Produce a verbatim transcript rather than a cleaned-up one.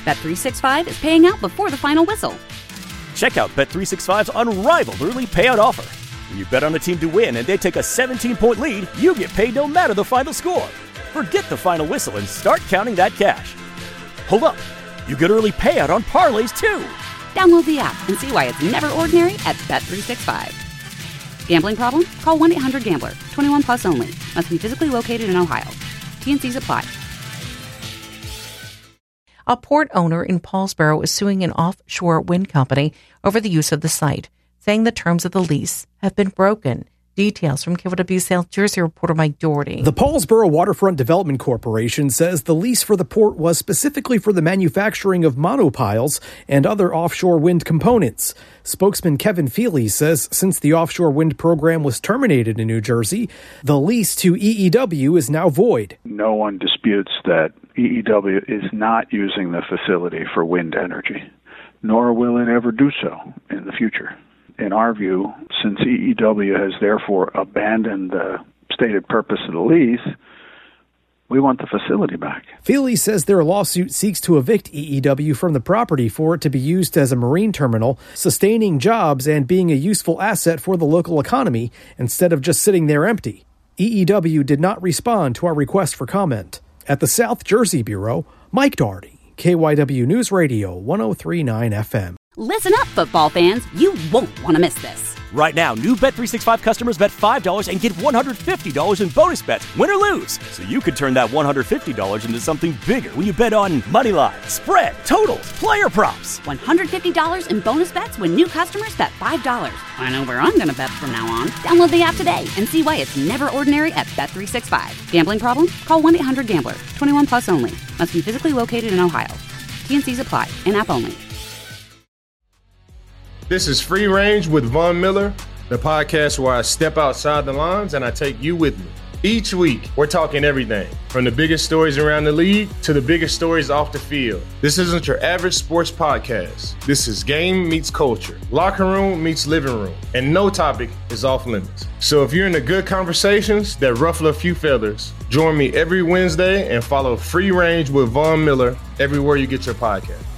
Bet three sixty-five is paying out before the final whistle. Check out Bet three sixty-five's unrivaled early payout offer. When you bet on a team to win and they take a seventeen-point lead, you get paid no matter the final score. Forget the final whistle and start counting that cash. Hold up. You get early payout on parlays, too. Download the app and see why it's never ordinary at Bet three sixty-five. Gambling problem? Call one eight hundred gambler. twenty-one plus only. Must be physically located in Ohio. T N Cs apply. A port owner in Paulsboro is suing an offshore wind company over the use of the site, saying the terms of the lease have been broken. Details from K W W South Jersey reporter Mike Doherty. The Paulsboro Waterfront Development Corporation says the lease for the port was specifically for the manufacturing of monopiles and other offshore wind components. Spokesman Kevin Feely says since the offshore wind program was terminated in New Jersey, the lease to E E W is now void. No one disputes that E E W is not using the facility for wind energy, nor will it ever do so in the future. In our view, since E E W has therefore abandoned the stated purpose of the lease, we want the facility back. Feely says their lawsuit seeks to evict E E W from the property for it to be used as a marine terminal, sustaining jobs and being a useful asset for the local economy instead of just sitting there empty. E E W did not respond to our request for comment. At the South Jersey Bureau, Mike Doherty, K Y W News Radio, one oh three point nine F M. Listen up, football fans. You won't want to miss this. Right now, new Bet three sixty-five customers bet five dollars and get one hundred fifty dollars in bonus bets, win or lose. So you could turn that one hundred fifty dollars into something bigger when you bet on money line, spread, totals, player props. one hundred fifty dollars in bonus bets when new customers bet five dollars. I know where I'm going to bet from now on. Download the app today and see why it's never ordinary at Bet three sixty-five. Gambling problem? Call one eight hundred gambler. twenty-one plus only. Must be physically located in Ohio. T N Cs apply. In-app only. This is Free Range with Von Miller, the podcast where I step outside the lines and I take you with me. Each week, we're talking everything, from the biggest stories around the league to the biggest stories off the field. This isn't your average sports podcast. This is game meets culture, locker room meets living room, and no topic is off limits. So if you're into good conversations that ruffle a few feathers, join me every Wednesday and follow Free Range with Von Miller everywhere you get your podcast.